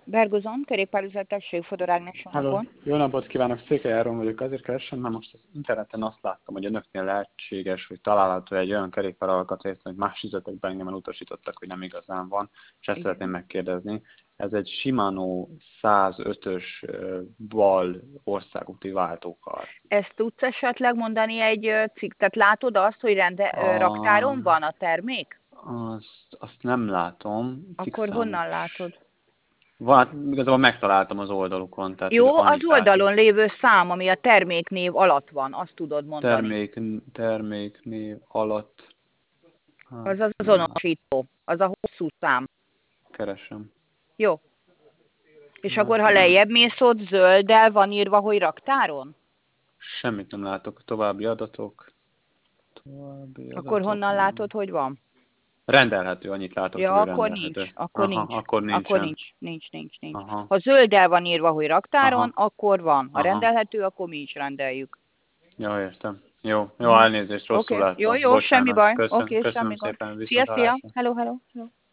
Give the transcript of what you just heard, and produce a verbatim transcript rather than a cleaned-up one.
Bergozon, kerékpárüzletek, Fodor Ágnes Hello, napon. jó napot kívánok, Székely Áron vagyok, azért keresem, mert most az interneten azt láttam, hogy önöknél lehetséges, hogy található egy olyan kerékpár alkatrészt, hogy más üzletekben engem elutasítottak, hogy nem igazán van, és ezt Igen. szeretném megkérdezni. Ez egy Shimano százötös bal országúti váltókar. Ezt tudsz esetleg mondani egy ö, cikk? Tehát látod azt, hogy rende, ö, A, raktáron van a termék? azt, azt nem látom, Akkor cikkszámuk. honnan látod? Van, igazából megtaláltam az oldalukon, tehát hogy Jó, az annyit látok. oldalon lévő szám, ami a terméknév alatt van, azt tudod mondani. Termék, terméknév alatt. Az Hát, az nem azonosító, az a hosszú szám. keresem. Jó. És akkor, Hát ha nem. lejjebb mész, ott zölddel van írva, hogy raktáron? Semmit nem látok. További adatok. További Akkor adatok. honnan látod, hogy van? Rendelhető, annyit látok csak, Ja, hogy akkor nincs, rendelhető. akkor Aha, nincs, akkor akkor nincsen. nincs, nincs, nincs, nincs. Aha, Ha zölddel van írva, hogy raktáron, aha, akkor van. Ha aha. rendelhető, akkor mi is rendeljük. Ja, értem. Jó, jó, Uh-huh. elnézést, Oké, rosszul okay. Jó, láttam. jó, semmi Bocsánat. baj. Oké, Köszön, okay, köszönöm semmi gond. szépen, Szia, viszont szia. hallásra. Hello, hello, hello.